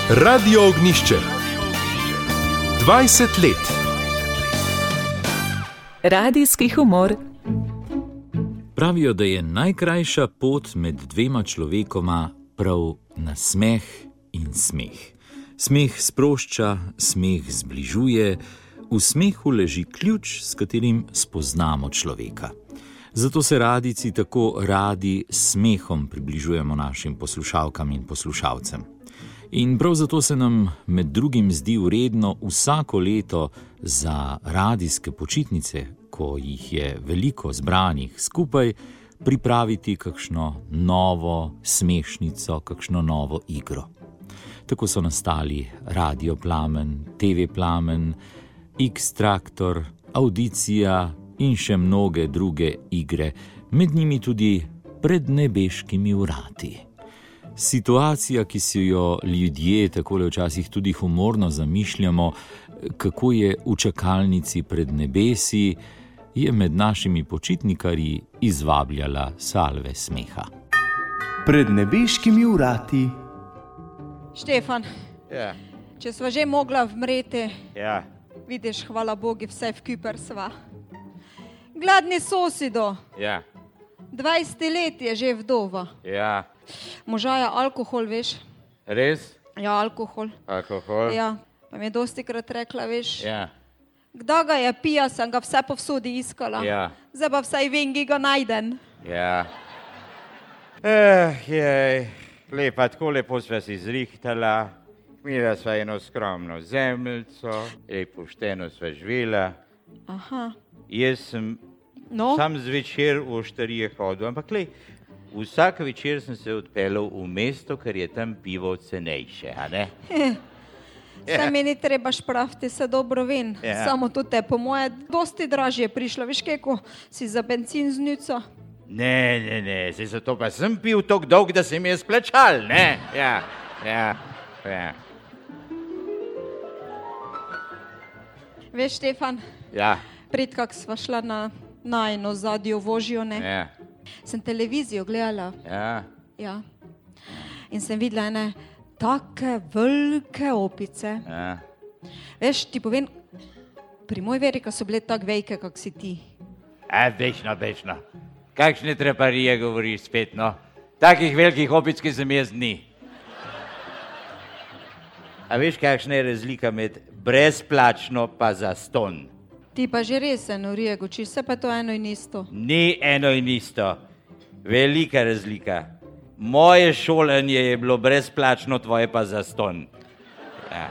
Radio Ognjišče. 20 let. Radijski humor. Pravijo, da je najkrajša pot med dvema človekoma prav nasmeh in smeh. Smeh sprošča, smeh zbližuje, v smehu leži ključ, s katerim spoznamo človeka. Zato se radijci tako radi s smehom približujemo našim poslušalkam in poslušalcem. In prav zato se nam med drugim zdi vredno vsako leto za radijske počitnice, ko jih je veliko zbranih skupaj, pripraviti kakšno novo smešnico, kakšno novo igro. Tako so nastali Radio Plamen, TV Plamen, X-Traktor, Audicija in še mnoge druge igre, med njimi tudi Pred nebeškimi vrati. Situacija, ki si jo ljudje takole včasih tudi humorno zamišljamo, kako je v čakalnici pred nebesi, je med našimi počitnikarji izvabljala salve smeha. Pred nebeškimi vrati. Štefan, Ja, če sva že mogla vmreti, ja, vidiš, hvala Bogu, vse v Küper sva. Gladni sosido, ja, 20 let je že vdova. ja. Moža je alkohol, veš? Res? Ja, alkohol. Alkohol? Ja, pa mi je dostikrat rekla, veš, Ja, kdaj ga je pija, sem ga vse povsodi iskala. ja, Zdaj pa vsaj vem, ki ga najdem. ja. Jej, lepa, tako lepo sva si zrihtala, imela sva eno skromno zemljico, pošteno sva živela. Aha, Jaz sem no, sam zvečer v oštarije hodil, ampak lej, vsak večer sem se odpeljal v mesto, ker je tam pivo cenejše, a ne? se mi ni treba špraviti, se dobro vem. Ja. Samo to te po moje dosti dražje prišlo, veš kaj, ko si za bencin znico. Ne, se zato pa sem pil tako dolg, da se mi je splačal, ne? Ja. Veš, Štefan, Ja, pred kak sva šla na eno zadnjo vožnjo, ne? ja, Sem televizijo gledala, ja. ja. In sem videla ene take velike opice. Ja. Veš, ti povem, pri moj veri, ko so bile tako velike, kak si ti. Večno. Kakšne treparije govoriš spet, no? Takih velikih opic, ki sem jaz ni. A veš, kakšna je razlika med brezplačno pa zastonj? Ti pa že res eno rijego, či se pa to eno in isto. Ni eno in isto. Velika razlika. Moje šolanje je bilo brezplačno, tvoje pa zastonj. Ja.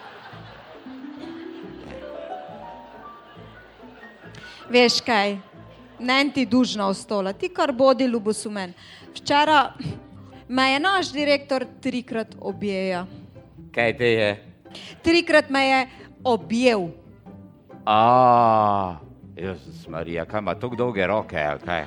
Veš kaj, nen ti dužna ostala, ti kar bodi ljubosumen. Včeraj me je naš direktor 3-krat objeja. Kaj te je? 3-krat me je objel. Jezus Marija, kaj ima tako dolge roke, ali kaj?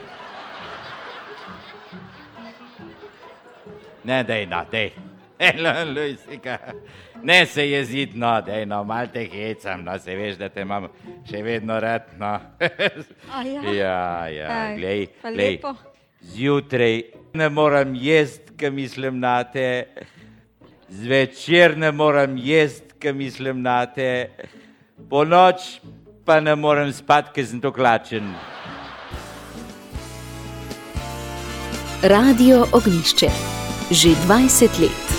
Ne, dej. Lujsika, ne se jezit, no, dej, no, mal te hecam, no, se veš, da te imam še vedno rad, no. A ja? Ja, Ej, pa glej, lepo. zjutraj ne moram jest, ko mislim nate, zvečer ne moram jest, ko mislim nate, po noč pa ne morem spati, ker sem tako lačen. Radio Ognjišče. Že 20 let.